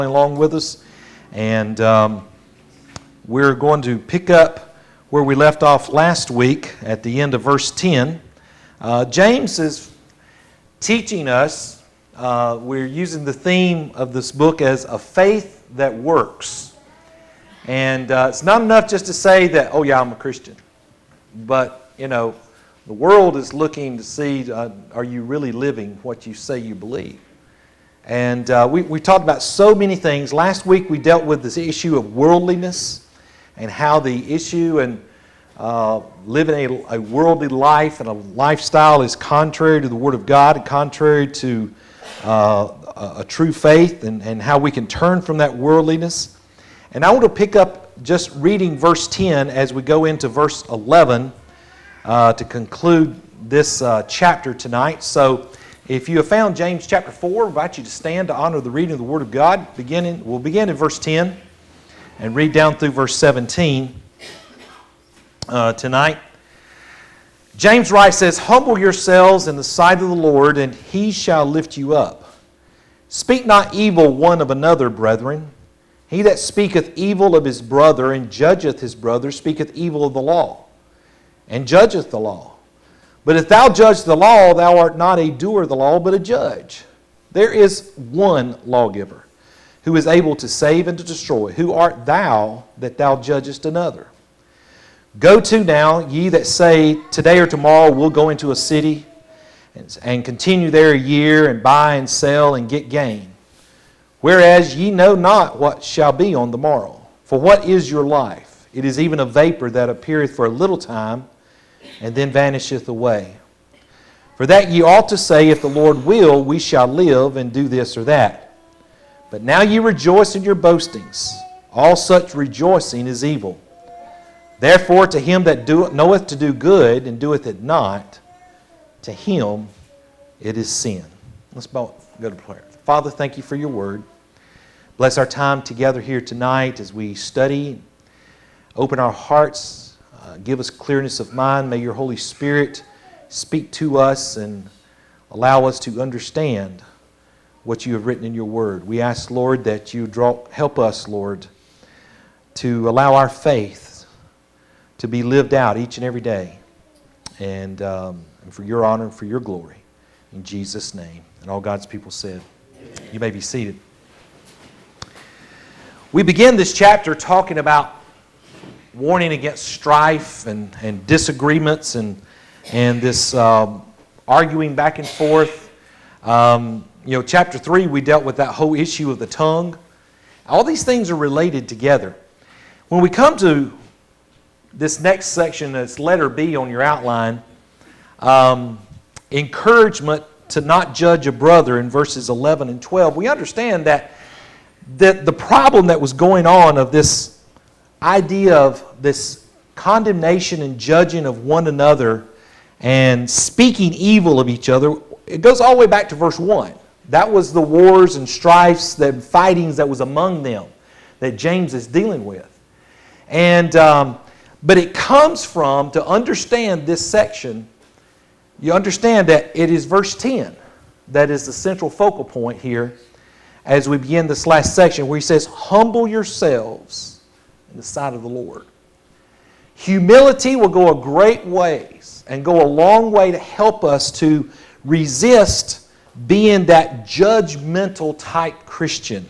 along with us, and we're going to pick up where we left off last week at the end of verse 10. James is teaching us, we're using the theme of this book as a faith that works. And it's not enough just to say that, oh yeah, I'm a Christian. But, you know, the world is looking to see, are you really living what you say you believe? And we talked about so many things. Last week we dealt with this issue of worldliness and how the issue and living a worldly life and a lifestyle is contrary to the Word of God and contrary to a true faith, and how we can turn from that worldliness. And I want to pick up just reading verse 10 as we go into verse 11 to conclude this chapter tonight. So if you have found James chapter 4, I invite you to stand to honor the reading of the Word of God. We'll begin in verse 10 and read down through verse 17 tonight. James writes, says, "Humble yourselves in the sight of the Lord, and He shall lift you up. Speak not evil one of another, brethren. He that speaketh evil of his brother and judgeth his brother speaketh evil of the law, and judgeth the law. But if thou judge the law, thou art not a doer of the law, but a judge. There is one lawgiver, who is able to save and to destroy. Who art thou that thou judgest another? Go to now, ye that say, today or tomorrow we'll go into a city, and continue there a year, and buy and sell, and get gain. Whereas ye know not what shall be on the morrow. For what is your life? It is even a vapor that appeareth for a little time, and then vanisheth away. For that ye ought to say, if the Lord will, we shall live and do this or that. But now ye rejoice in your boastings. All such rejoicing is evil. Therefore to him that knoweth to do good and doeth it not, to him it is sin." Let's go to prayer. Father, thank you for your word. Bless our time together here tonight as we study. Open our hearts. Give us clearness of mind. May your Holy Spirit speak to us and allow us to understand what you have written in your word. We ask, Lord, that you help us, Lord, to allow our faith to be lived out each and every day, and for your honor and for your glory. In Jesus' name. And all God's people said, amen. You may be seated. We begin this chapter talking about warning against strife and disagreements and this arguing back and forth. Chapter 3, we dealt with that whole issue of the tongue. All these things are related together. When we come to this next section, that's letter B on your outline, encouragement to not judge a brother in verses 11 and 12, we understand that the problem that was going on of this idea of this condemnation and judging of one another and speaking evil of each other, it goes all the way back to verse 1. That was the wars and strifes, the fightings that was among them that James is dealing with. And but it comes from, to understand this section, you understand that it is verse 10 that is the central focal point here as we begin this last section, where he says, "Humble yourselves in the sight of the Lord." Humility will go a great ways and go a long way to help us to resist being that judgmental type Christian.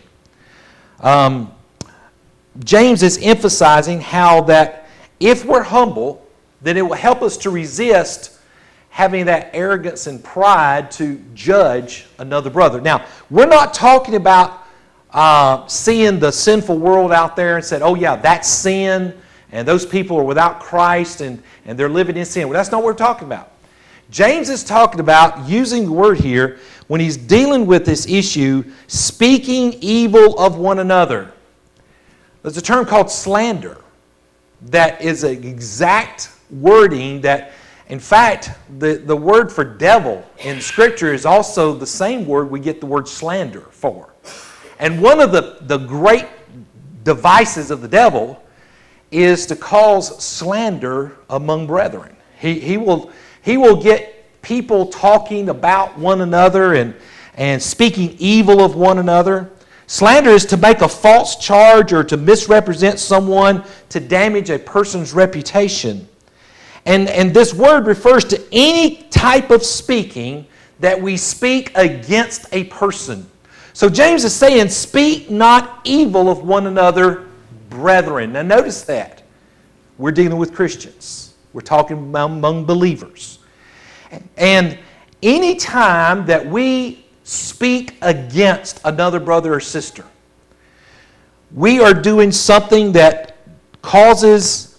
James is emphasizing how that if we're humble, then it will help us to resist having that arrogance and pride to judge another brother. Now, we're not talking about seeing the sinful world out there and said, oh yeah, that's sin, and those people are without Christ and they're living in sin. Well, that's not what we're talking about. James is talking about, using the word here, when he's dealing with this issue, speaking evil of one another. There's a term called slander that is an exact wording that, in fact, the word for devil in Scripture is also the same word we get the word slander for. And one of the great devices of the devil is to cause slander among brethren. He will get people talking about one another and speaking evil of one another. Slander is to make a false charge or to misrepresent someone to damage a person's reputation. And this word refers to any type of speaking that we speak against a person. So James is saying, speak not evil of one another, brethren. Now notice that. We're dealing with Christians. We're talking among believers. And any time that we speak against another brother or sister, we are doing something that causes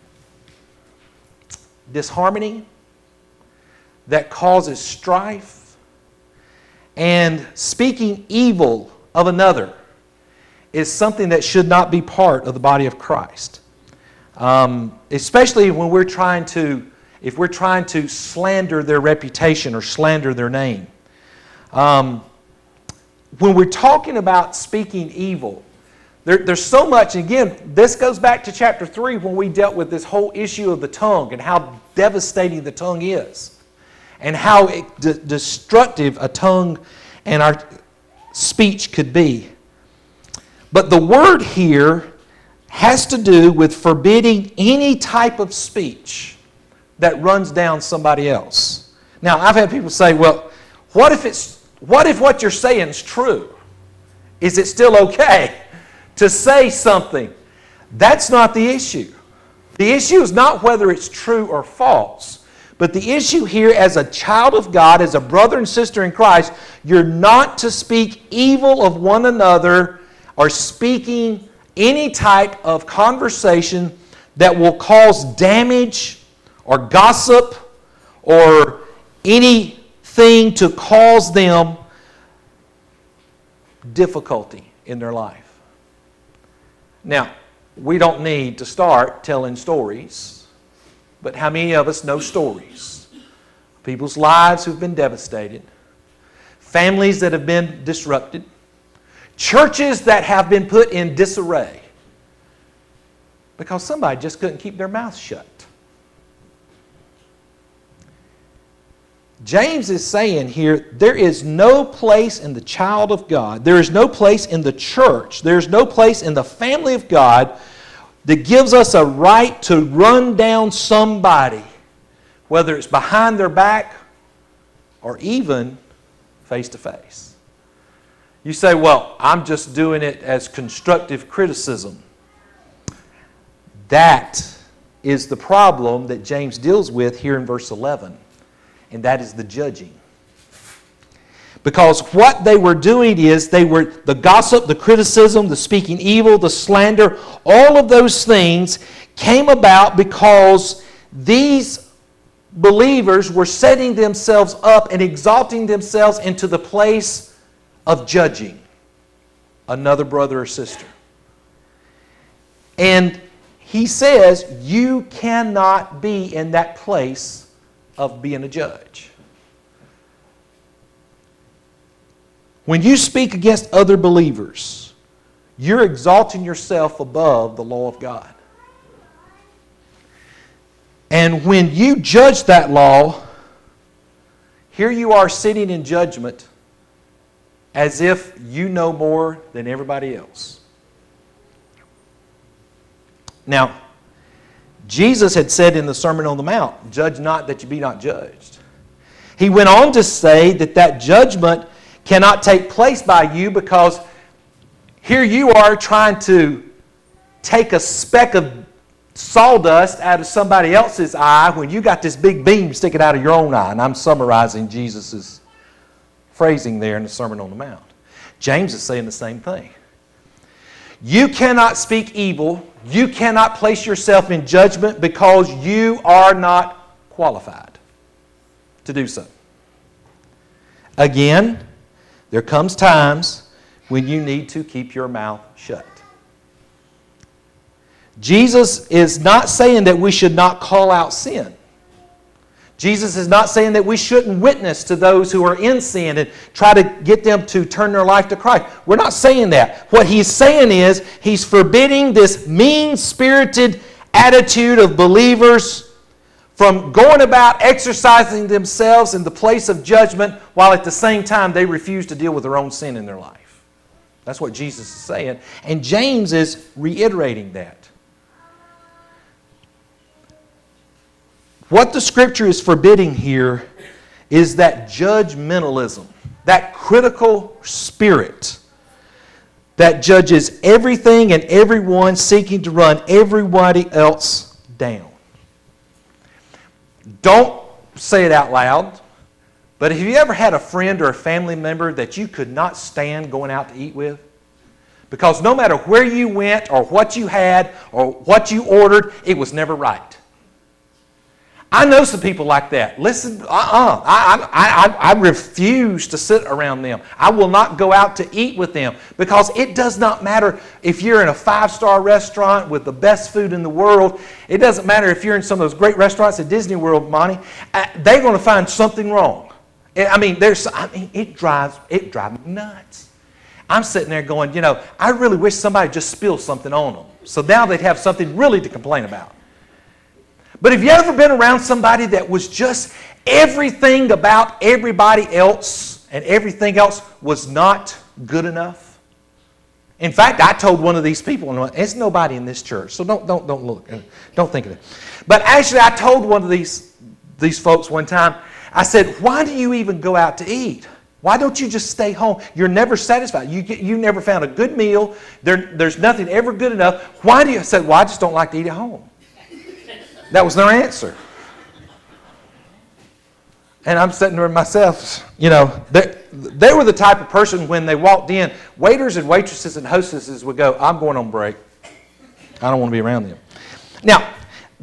disharmony, that causes strife, and speaking evil of another is something that should not be part of the body of Christ. Especially when if we're trying to slander their reputation or slander their name. When we're talking about speaking evil, there's so much. Again, this goes back to chapter 3 when we dealt with this whole issue of the tongue and how devastating the tongue is and how destructive a tongue and our speech could be. But the word here has to do with forbidding any type of speech that runs down somebody else. Now, I've had people say, well, what if what you're saying is true? Is it still okay to say something? That's not the issue. The issue is not whether it's true or false. But the issue here, as a child of God, as a brother and sister in Christ, you're not to speak evil of one another or speaking any type of conversation that will cause damage or gossip or anything to cause them difficulty in their life. Now, we don't need to start telling stories, but how many of us know stories? People's lives who've been devastated, families that have been disrupted, churches that have been put in disarray because somebody just couldn't keep their mouth shut. James is saying here, there is no place in the child of God, there is no place in the church, there is no place in the family of God that gives us a right to run down somebody, whether it's behind their back or even face to face. You say, well, I'm just doing it as constructive criticism. That is the problem that James deals with here in verse 11. And that is the judging. Because what they were doing is the gossip, the criticism, the speaking evil, the slander, all of those things came about because these believers were setting themselves up and exalting themselves into the place of judging another brother or sister. And he says, you cannot be in that place of being a judge. When you speak against other believers, you're exalting yourself above the law of God. And when you judge that law, here you are sitting in judgment as if you know more than everybody else. Now, Jesus had said in the Sermon on the Mount, judge not that you be not judged. He went on to say that judgment cannot take place by you because here you are trying to take a speck of sawdust out of somebody else's eye when you got this big beam sticking out of your own eye. And I'm summarizing Jesus' phrasing there in the Sermon on the Mount. James is saying the same thing. You cannot speak evil. You cannot place yourself in judgment because you are not qualified to do so. Again, there comes times when you need to keep your mouth shut. Jesus is not saying that we should not call out sin. Jesus is not saying that we shouldn't witness to those who are in sin and try to get them to turn their life to Christ. We're not saying that. What he's saying is he's forbidding this mean-spirited attitude of believers from going about exercising themselves in the place of judgment while at the same time they refuse to deal with their own sin in their life. That's what Jesus is saying. And James is reiterating that. What the Scripture is forbidding here is that judgmentalism, that critical spirit that judges everything and everyone, seeking to run everybody else down. Don't say it out loud, but have you ever had a friend or a family member that you could not stand going out to eat with? Because no matter where you went or what you had or what you ordered, it was never right. I know some people like that. Listen, I refuse to sit around them. I will not go out to eat with them because it does not matter if you're in a 5-star restaurant with the best food in the world. It doesn't matter if you're in some of those great restaurants at Disney World, Monty. They're going to find something wrong. It drives me nuts. I'm sitting there going, I really wish somebody just spilled something on them. So now they'd have something really to complain about. But have you ever been around somebody that was just everything about everybody else and everything else was not good enough? In fact, I told one of these people, and there's nobody in this church, so don't look, don't think of it. But actually, I told one of these folks one time, I said, why do you even go out to eat? Why don't you just stay home? You're never satisfied. You never found a good meal. There's nothing ever good enough. Why do you? I said, well, I just don't like to eat at home. That was their answer. And I'm sitting there myself, they were the type of person when they walked in, waiters and waitresses and hostesses would go, I'm going on break. I don't want to be around them. Now,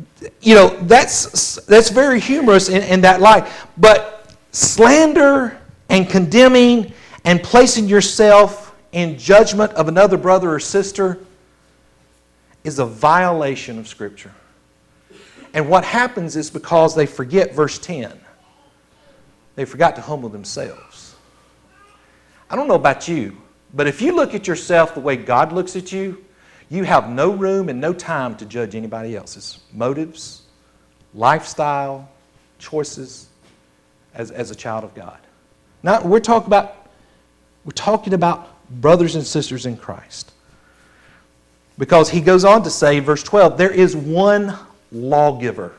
that's very humorous in that light. But slander and condemning and placing yourself in judgment of another brother or sister is a violation of Scripture. And what happens is because they forget verse 10. They forgot to humble themselves. I don't know about you, but if you look at yourself the way God looks at you, you have no room and no time to judge anybody else's motives, lifestyle, choices as a child of God. Now, we're talking about brothers and sisters in Christ. Because he goes on to say, verse 12, there is one lawgiver.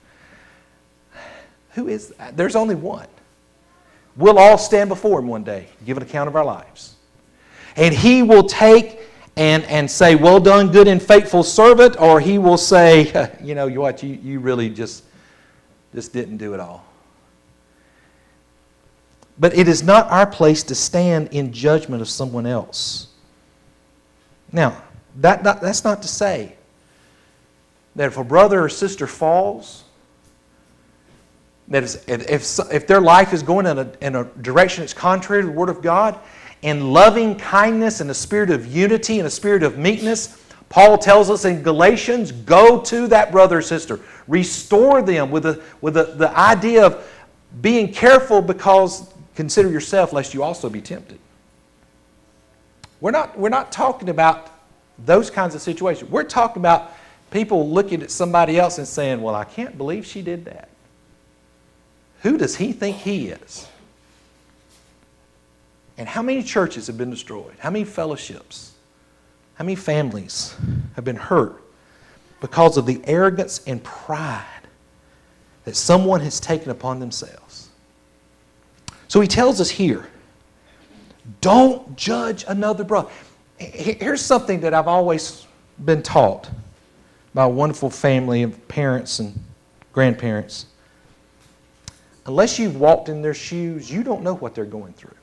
Who is that? There's only one. We'll all stand before him one day, give an account of our lives. And he will take and say, well done, good and faithful servant, or he will say, you really just didn't do it all. But it is not our place to stand in judgment of someone else. Now, that's not to say that if a brother or sister falls, that if their life is going in a direction that's contrary to the Word of God, in loving kindness and a spirit of unity and a spirit of meekness, Paul tells us in Galatians, go to that brother or sister. Restore them with the idea of being careful because consider yourself lest you also be tempted. We're not talking about those kinds of situations. We're talking about people looking at somebody else and saying, well, I can't believe she did that. Who does he think he is? And how many churches have been destroyed? How many fellowships? How many families have been hurt because of the arrogance and pride that someone has taken upon themselves? So he tells us here, don't judge another brother. Here's something that I've always been taught by a wonderful family of parents and grandparents. Unless you've walked in their shoes, you don't know what they're going through.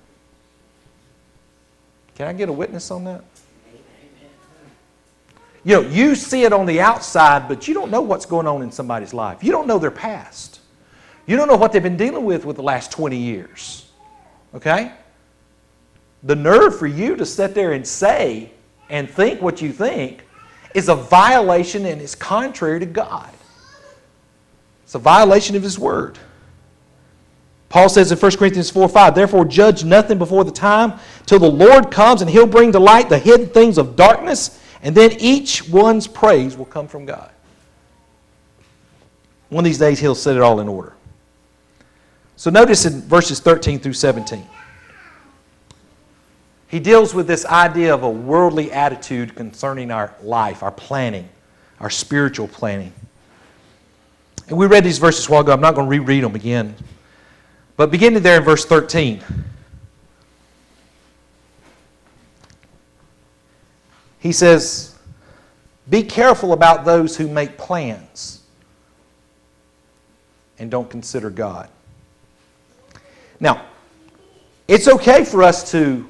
Can I get a witness on that? You see it on the outside, but you don't know what's going on in somebody's life. You don't know their past. You don't know what they've been dealing with the last 20 years. Okay? The nerve for you to sit there and say and think what you think is a violation and it's contrary to God. It's a violation of His Word. Paul says in 1 Corinthians 4:5, therefore judge nothing before the time till the Lord comes and He'll bring to light the hidden things of darkness, and then each one's praise will come from God. One of these days He'll set it all in order. So notice in verses 13 through 17. He deals with this idea of a worldly attitude concerning our life, our planning, our spiritual planning. And we read these verses a while ago. I'm not going to reread them again. But beginning there in verse 13, he says, be careful about those who make plans and don't consider God. Now, it's okay for us to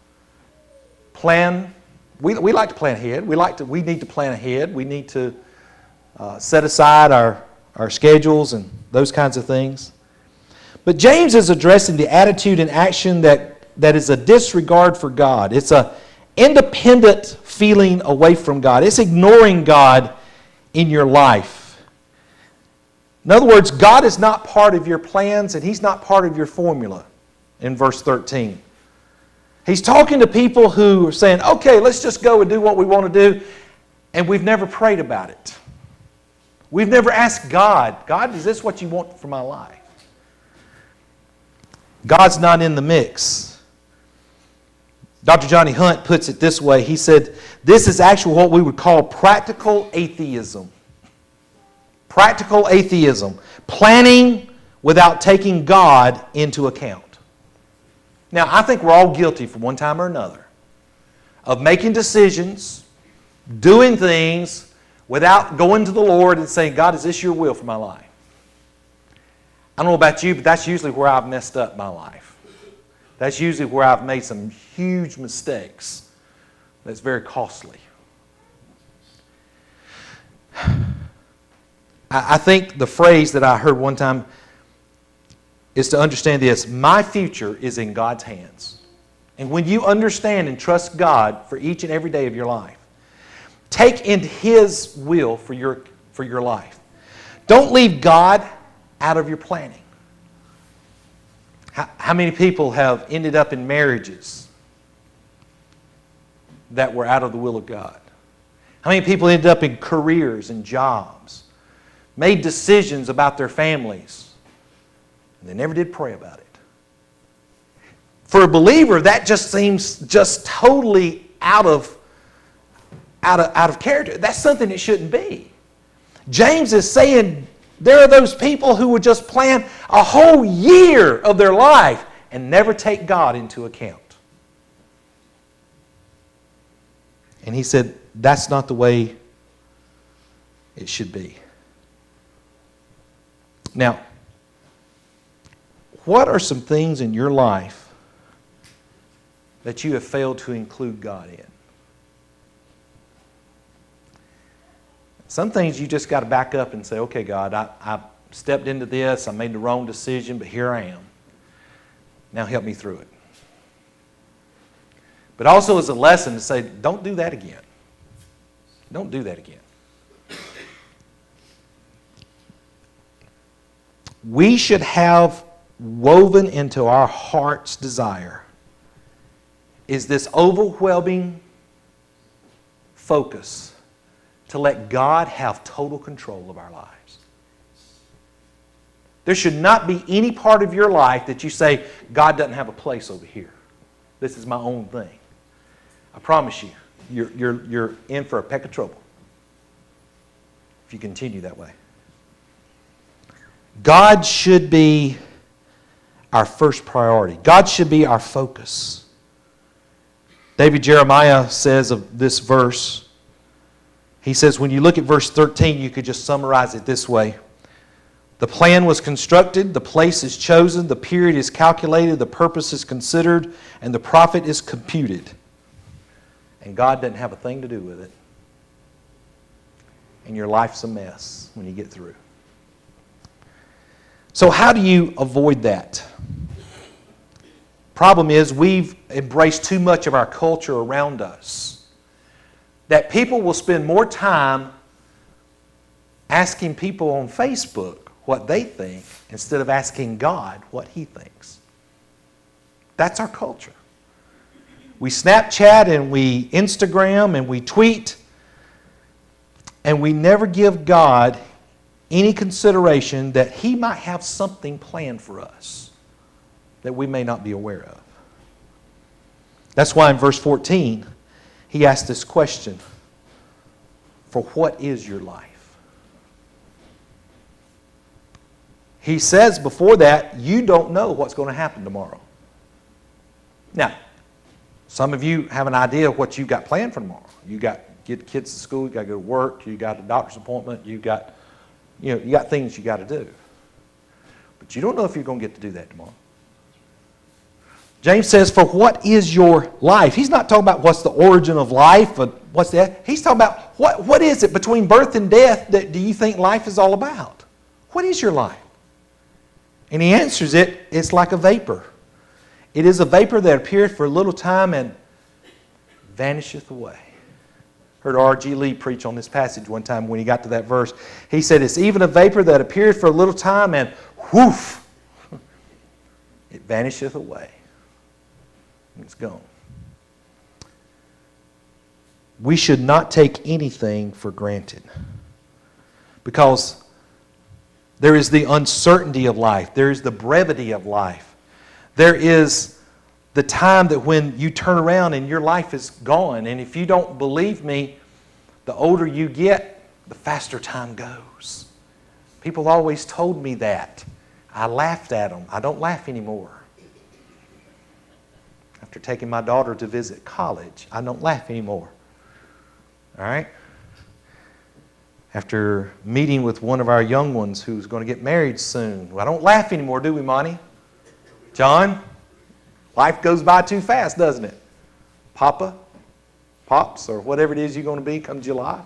plan. We like to plan ahead. We need to plan ahead. We need to set aside our schedules and those kinds of things. But James is addressing the attitude and action that is a disregard for God. It's an independent feeling away from God. It's ignoring God in your life. In other words, God is not part of your plans and He's not part of your formula in verse 13. He's talking to people who are saying, okay, let's just go and do what we want to do, and we've never prayed about it. We've never asked God, God, is this what you want for my life? God's not in the mix. Dr. Johnny Hunt puts it this way. He said, this is actually what we would call practical atheism. Practical atheism. Planning without taking God into account. Now, I think we're all guilty from one time or another of making decisions, doing things without going to the Lord and saying, God, is this your will for my life? I don't know about you, but that's usually where I've messed up my life. That's usually where I've made some huge mistakes that's very costly. I think the phrase that I heard one time is to understand this: my future is in God's hands. And when you understand and trust God for each and every day of your life, take in His will for your life. Don't leave God out of your planning. How many people have ended up in marriages that were out of the will of God? How many people ended up in careers and jobs, made decisions about their families, and they never did pray about it? For a believer, that just seems just totally out of character. That's something it shouldn't be. James is saying there are those people who would just plan a whole year of their life and never take God into account. And he said that's not the way it should be. Now, what are some things in your life that you have failed to include God in? Some things you just got to back up and say, okay, God, I stepped into this, I made the wrong decision, but here I am. Now help me through it. But also as a lesson to say, don't do that again. Don't do that again. We should have woven into our heart's desire is this overwhelming focus to let God have total control of our lives. There should not be any part of your life that you say, God doesn't have a place over here. This is my own thing. I promise you, you're in for a peck of trouble if you continue that way. God should be our first priority. God should be our focus. David Jeremiah says of this verse, he says, when you look at verse 13, you could just summarize it this way. The plan was constructed, the place is chosen, the period is calculated, the purpose is considered, and the profit is computed. And God doesn't have a thing to do with it. And your life's a mess when you get through. So how do you avoid that? Problem is, we've embraced too much of our culture around us. That people will spend more time asking people on Facebook what they think instead of asking God what He thinks. That's our culture. We Snapchat and we Instagram and we tweet, and we never give God any consideration that He might have something planned for us that we may not be aware of. That's why in verse 14, he asked this question, for what is your life? He says before that, you don't know what's going to happen tomorrow. Now, some of you have an idea of what you've got planned for tomorrow. You got to get kids to school, you got to go to work, you got a doctor's appointment, you got things you got to do. But you don't know if you're going to get to do that tomorrow. James says, for what is your life? He's not talking about what's the origin of life, but what's that? He's talking about what is it between birth and death that do you think life is all about? What is your life? And he answers it, it's like a vapor. It is a vapor that appeareth for a little time and vanisheth away. Heard R.G. Lee preach on this passage one time when he got to that verse. He said, it's even a vapor that appeareth for a little time and whoof, it vanisheth away. It's gone. We should not take anything for granted because there is the uncertainty of life. There is the brevity of life. There is the time that when you turn around and your life is gone. And if you don't believe me, the older you get, the faster time goes. People always told me that. I laughed at them. I don't laugh anymore. After taking my daughter to visit college, I don't laugh anymore. All right? After meeting with one of our young ones who's going to get married soon, I don't laugh anymore, do we, Monty? John? Life goes by too fast, doesn't it? Papa? Pops? Or whatever it is you're going to be come July.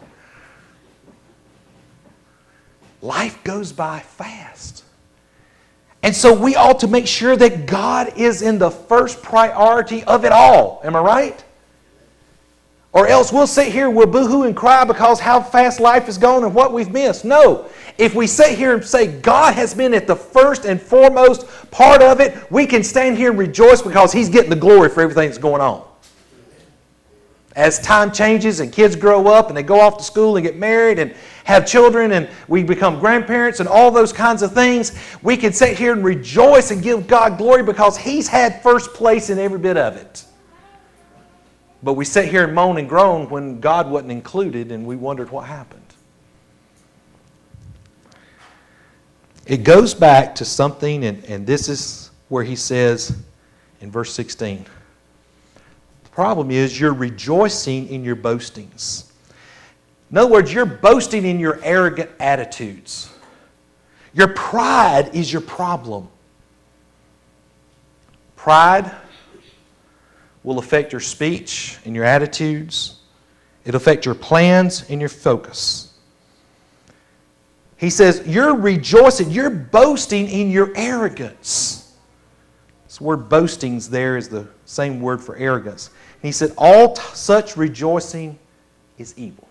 Life goes by fast. And so we ought to make sure that God is in the first priority of it all. Am I right? Or else we'll sit here, we'll boo-hoo and cry because how fast life is gone and what we've missed. No. If we sit here and say God has been at the first and foremost part of it, we can stand here and rejoice because He's getting the glory for everything that's going on. As time changes and kids grow up and they go off to school and get married and have children and we become grandparents and all those kinds of things, we can sit here and rejoice and give God glory because He's had first place in every bit of it. But we sit here and moan and groan when God wasn't included and we wondered what happened. It goes back to something, and this is where he says in verse 16, the problem is you're rejoicing in your boastings. In other words, you're boasting in your arrogant attitudes. Your pride is your problem. Pride will affect your speech and your attitudes. It'll affect your plans and your focus. He says, you're rejoicing, you're boasting in your arrogance. This word boastings there is the same word for arrogance. And he said, all such rejoicing is evil.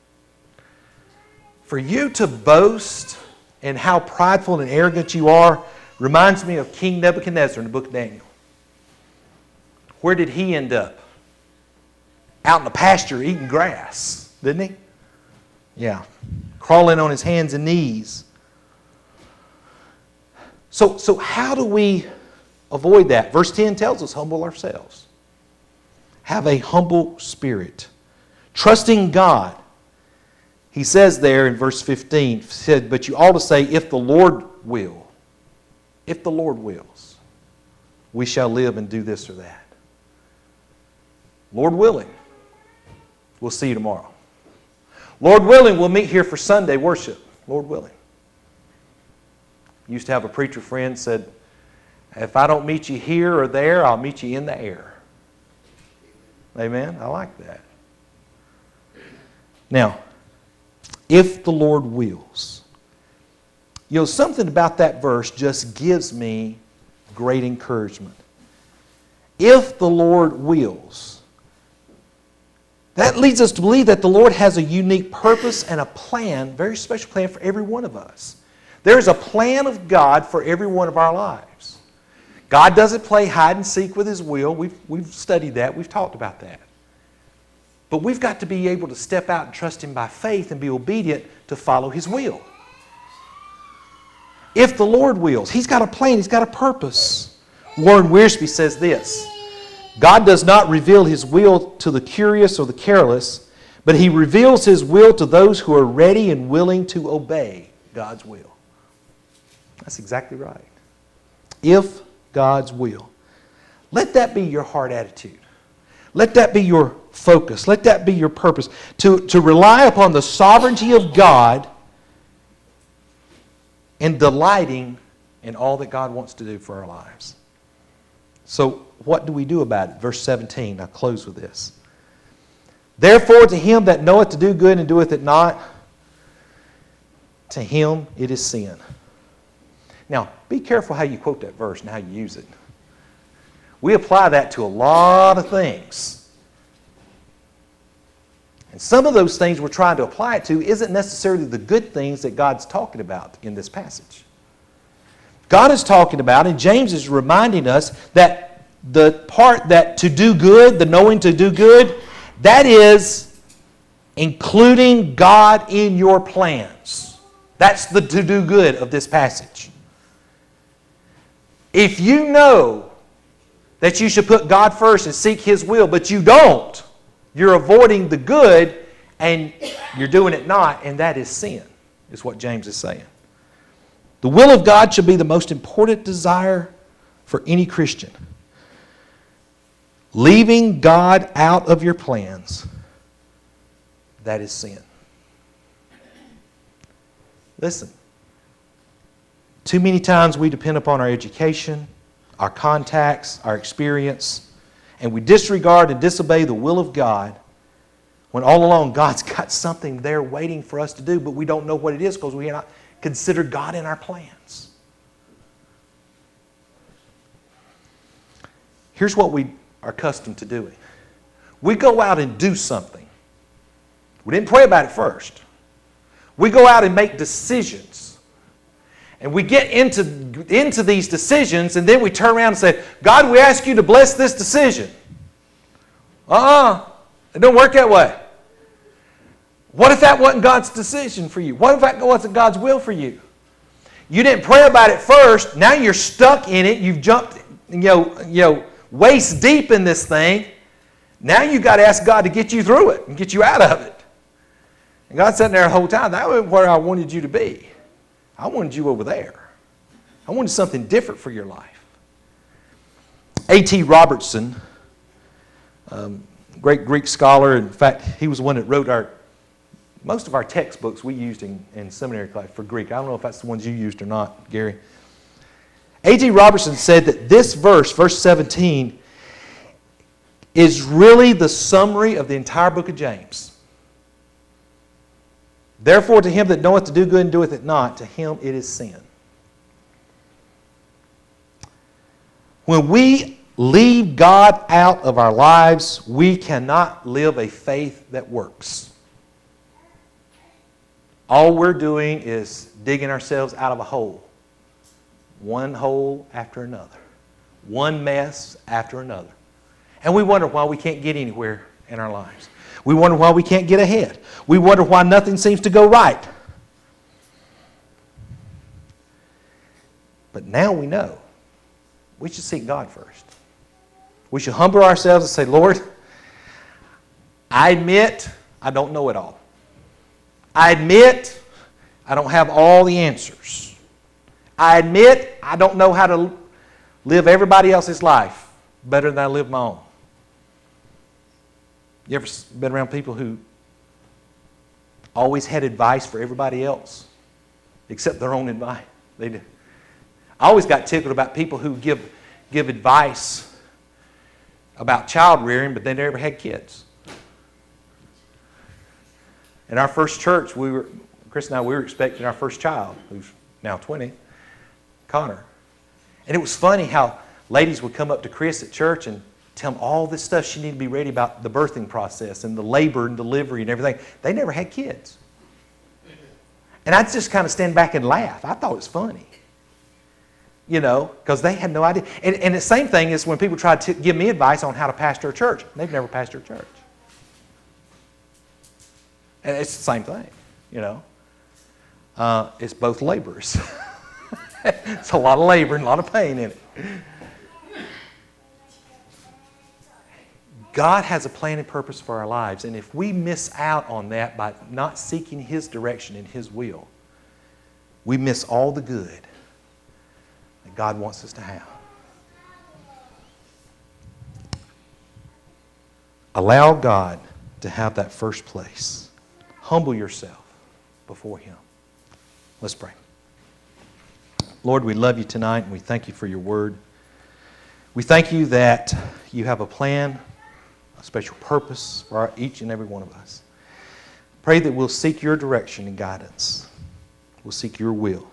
For you to boast in how prideful and arrogant you are reminds me of King Nebuchadnezzar in the book of Daniel. Where did he end up? Out in the pasture eating grass, didn't he? Yeah. Crawling on his hands and knees. So how do we avoid that? Verse 10 tells us, humble ourselves. Have a humble spirit. Trusting God. He says there in verse 15, said, but you ought to say, if the Lord will. If the Lord wills, we shall live and do this or that. Lord willing, we'll see you tomorrow. Lord willing, we'll meet here for Sunday worship. Lord willing. Used to have a preacher friend said, if I don't meet you here or there, I'll meet you in the air. Amen? I like that. Now, if the Lord wills. You know, something about that verse just gives me great encouragement. If the Lord wills. That leads us to believe that the Lord has a unique purpose and a plan, very special plan for every one of us. There is a plan of God for every one of our lives. God doesn't play hide and seek with His will. We've studied that. We've talked about that. But we've got to be able to step out and trust Him by faith and be obedient to follow His will. If the Lord wills, He's got a plan. He's got a purpose. Warren Wiersbe says this. God does not reveal His will to the curious or the careless, but He reveals His will to those who are ready and willing to obey God's will. That's exactly right. If God's will. Let that be your heart attitude. Let that be your focus. Let that be your purpose. To rely upon the sovereignty of God and delighting in all that God wants to do for our lives. So what do we do about it? Verse 17, I'll close with this. Therefore to him that knoweth to do good and doeth it not, to him it is sin. Now, be careful how you quote that verse and how you use it. We apply that to a lot of things. And some of those things we're trying to apply it to isn't necessarily the good things that God's talking about in this passage. God is talking about, and James is reminding us that the part that to do good, the knowing to do good, that is including God in your plans. That's the to do good of this passage. If you know that you should put God first and seek His will, but you don't, you're avoiding the good and you're doing it not, and that is sin, is what James is saying. The will of God should be the most important desire for any Christian. Leaving God out of your plans, that is sin. Listen, too many times we depend upon our education, our contacts, our experience, and we disregard and disobey the will of God when all along God's got something there waiting for us to do, but we don't know what it is because we have not considered God in our plans. Here's what we are accustomed to doing. We go out and do something. We didn't pray about it first. We go out and make decisions. And we get into these decisions, and then we turn around and say, God, we ask you to bless this decision. It don't work that way. What if that wasn't God's decision for you? What if that wasn't God's will for you? You didn't pray about it first. Now you're stuck in it. You've jumped, waist deep in this thing. Now you've got to ask God to get you through it and get you out of it. And God's sitting there the whole time. That wasn't where I wanted you to be. I wanted you over there. I wanted something different for your life. A.T. Robertson, great Greek scholar. In fact, he was the one that wrote most of our textbooks we used in seminary class for Greek. I don't know if that's the ones you used or not, Gary. A.T. Robertson said that this verse 17, is really the summary of the entire book of James. Therefore, to him that knoweth to do good and doeth it not, to him it is sin. When we leave God out of our lives, we cannot live a faith that works. All we're doing is digging ourselves out of a hole. One hole after another. One mess after another. And we wonder why we can't get anywhere in our lives. We wonder why we can't get ahead. We wonder why nothing seems to go right. But now we know. We should seek God first. We should humble ourselves and say, Lord, I admit I don't know it all. I admit I don't have all the answers. I admit I don't know how to live everybody else's life better than I live my own. You ever been around people who always had advice for everybody else except their own advice? They did. I always got tickled about people who give advice about child rearing, but they never had kids. In our first church, Chris and I were expecting our first child, who's now 20, Connor. And it was funny how ladies would come up to Chris at church and tell him all this stuff she needed to be ready about the birthing process and the labor and delivery and everything. They never had kids. And I'd just kind of stand back and laugh. I thought it was funny. Because they had no idea. And the same thing is when people try to give me advice on how to pastor a church. They've never pastored a church. And it's the same thing, It's both labors. It's a lot of labor and a lot of pain in it. God has a plan and purpose for our lives, and if we miss out on that by not seeking His direction and His will, we miss all the good that God wants us to have. Allow God to have that first place. Humble yourself before Him. Let's pray. Lord, we love You tonight, and we thank You for Your word. We thank You that You have a plan, a special purpose for each and every one of us. Pray that we'll seek Your direction and guidance. We'll seek Your will.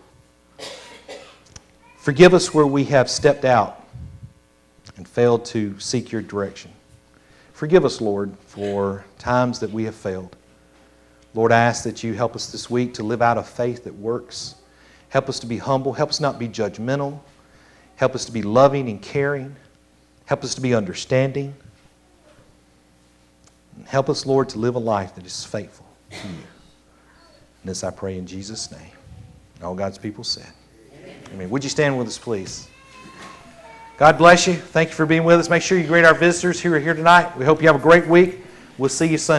Forgive us where we have stepped out and failed to seek Your direction. Forgive us, Lord, for times that we have failed. Lord, I ask that You help us this week to live out a faith that works. Help us to be humble. Help us not be judgmental. Help us to be loving and caring. Help us to be understanding. And help us, Lord, to live a life that is faithful to You. And this I pray in Jesus' name. And all God's people said. Amen. Would you stand with us, please? God bless you. Thank you for being with us. Make sure you greet our visitors who are here tonight. We hope you have a great week. We'll see you Sunday.